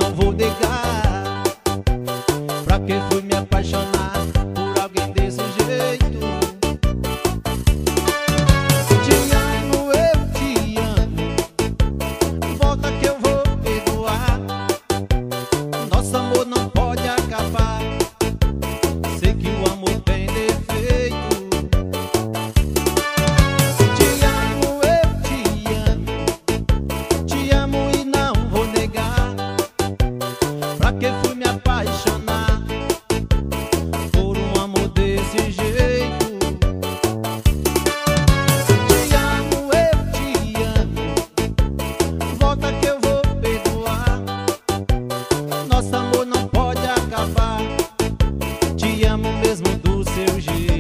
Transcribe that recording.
não vou negar. Pra que fui me apaixonar por alguém desse jeito? Te amo, eu te amo, volta que eu vou perdoar. Nosso amor não pode acabar, sei que o amor tem defeito. Te amo, eu te amo e não vou negar. Pra que fui me apaixonar por um amor desse jeito? Te amo, volta que eu vou perdoar. Nosso amor não pode acabar, te amo mesmo do seu jeito.